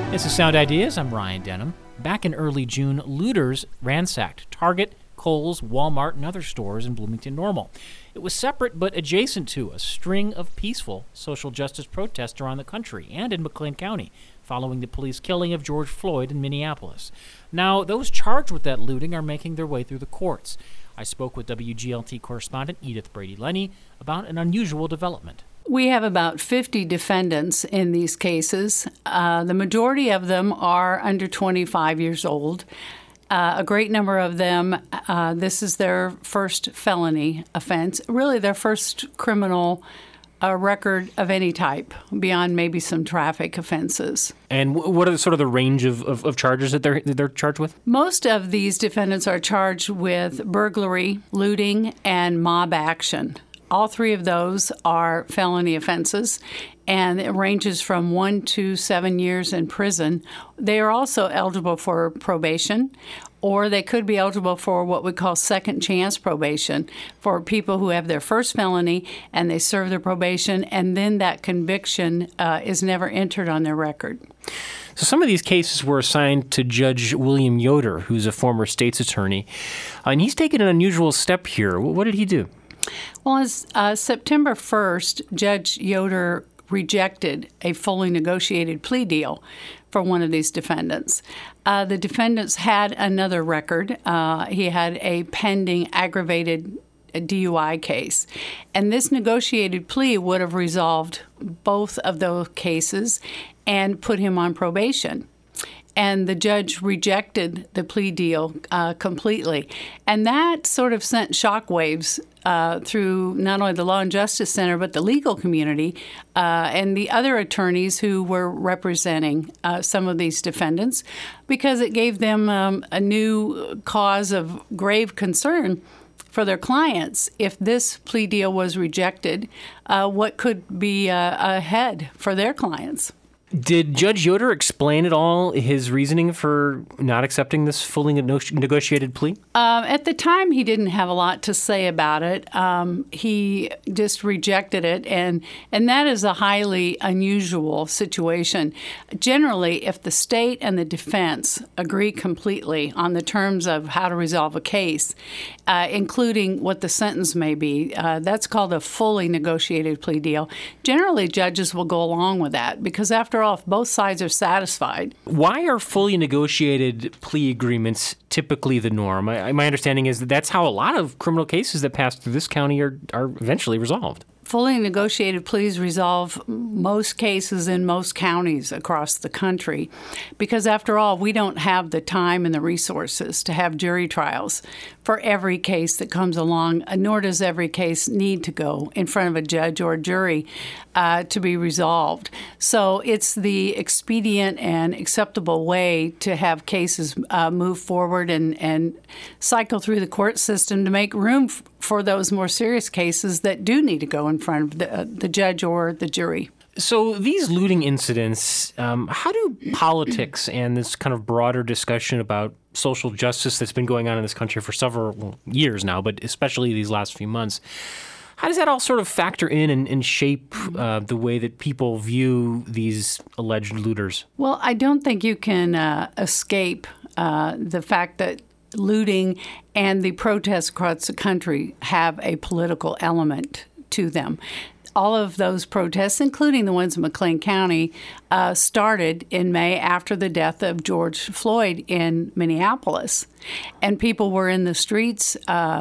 This is Sound Ideas. I'm Ryan Denham. Back in early June, looters ransacked Target, Kohl's, Walmart, and other stores in Bloomington Normal. It was separate but adjacent to a string of peaceful social justice protests around the country and in McLean County, following the police killing of George Floyd in Minneapolis. Now, those charged with that looting are making their way through the courts. I spoke with WGLT correspondent Edith Brady-Lenny about an unusual development. We have about 50 defendants in these cases. The majority of them are under 25 years old. A great number of them, this is their first felony offense, really their first criminal record of any type, beyond maybe some traffic offenses. And what are sort of the range of charges that they're charged with? Most of these defendants are charged with burglary, looting, and mob action. All three of those are felony offenses, and it ranges from 1 to 7 years in prison. They are also eligible for probation, or they could be eligible for what we call second chance probation for people who have their first felony and they serve their probation, and then that conviction is never entered on their record. So some of these cases were assigned to Judge William Yoder, who's a former state's attorney, and he's taken an unusual step here. What did he do? Well, on September 1st, Judge Yoder rejected a fully negotiated plea deal for one of these defendants. The defendants had another record. He had a pending aggravated DUI case. And this negotiated plea would have resolved both of those cases and put him on probation. And the judge rejected the plea deal completely. And that sort of sent shockwaves through not only the Law and Justice Center, but the legal community and the other attorneys who were representing some of these defendants, because it gave them a new cause of grave concern for their clients. If this plea deal was rejected, what could be ahead for their clients? Did Judge Yoder explain at all his reasoning for not accepting this fully negotiated plea? At the time, he didn't have a lot to say about it. He just rejected it, and that is a highly unusual situation. Generally, if the state and the defense agree completely on the terms of how to resolve a case, including what the sentence may be, that's called a fully negotiated plea deal. Generally, judges will go along with that because, after all, if both sides are satisfied. Why are fully negotiated plea agreements typically the norm? My understanding is that that's how a lot of criminal cases that pass through this county are eventually resolved. Fully negotiated pleas resolve most cases in most counties across the country because, after all, we don't have the time and the resources to have jury trials for every case that comes along, nor does every case need to go in front of a judge or a jury to be resolved. So it's the expedient and acceptable way to have cases move forward and cycle through the court system to make room for those more serious cases that do need to go in front of the judge or the jury. So these looting incidents, how do politics and this kind of broader discussion about social justice that's been going on in this country for several years now, but especially these last few months, how does that all sort of factor in and shape the way that people view these alleged looters? Well, I don't think you can escape the fact that looting and the protests across the country have a political element to them. All of those protests, including the ones in McLean County, started in May after the death of George Floyd in Minneapolis. And people were in the streets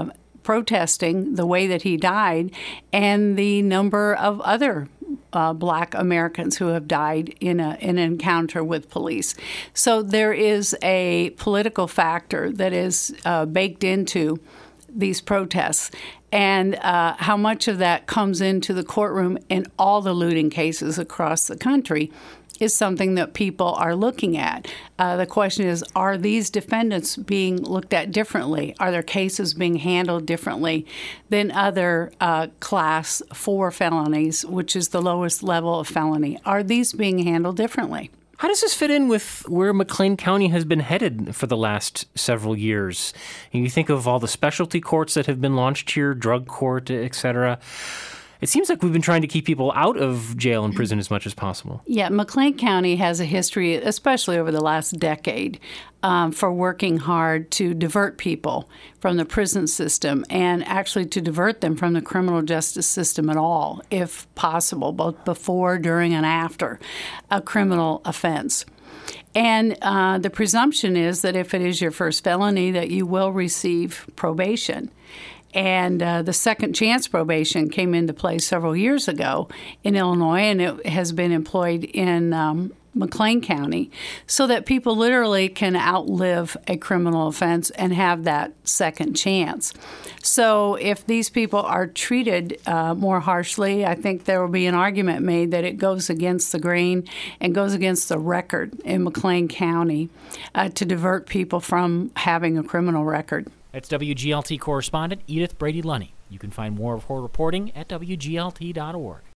protesting the way that he died and the number of other Black Americans who have died in an encounter with police. So there is a political factor that is baked into these protests. And how much of that comes into the courtroom in all the looting cases across the country is something that people are looking at. The question is, are these defendants being looked at differently? Are their cases being handled differently than other class 4 felonies, which is the lowest level of felony? Are these being handled differently? How does this fit in with where McLean County has been headed for the last several years? And you think of all the specialty courts that have been launched here, drug court, et cetera. it seems like we've been trying to keep people out of jail and prison as much as possible. Yeah, McLean County has a history, especially over the last decade, for working hard to divert people from the prison system and actually to divert them from the criminal justice system at all, if possible, both before, during, and after a criminal offense. And the presumption is that if it is your first felony, that you will receive probation. And the second chance probation came into play several years ago in Illinois, and it has been employed in McLean County so that people literally can outlive a criminal offense and have that second chance. So if these people are treated more harshly, I think there will be an argument made that it goes against the grain and goes against the record in McLean County to divert people from having a criminal record. That's WGLT correspondent Edith Brady-Lunny. You can find more of her reporting at WGLT.org.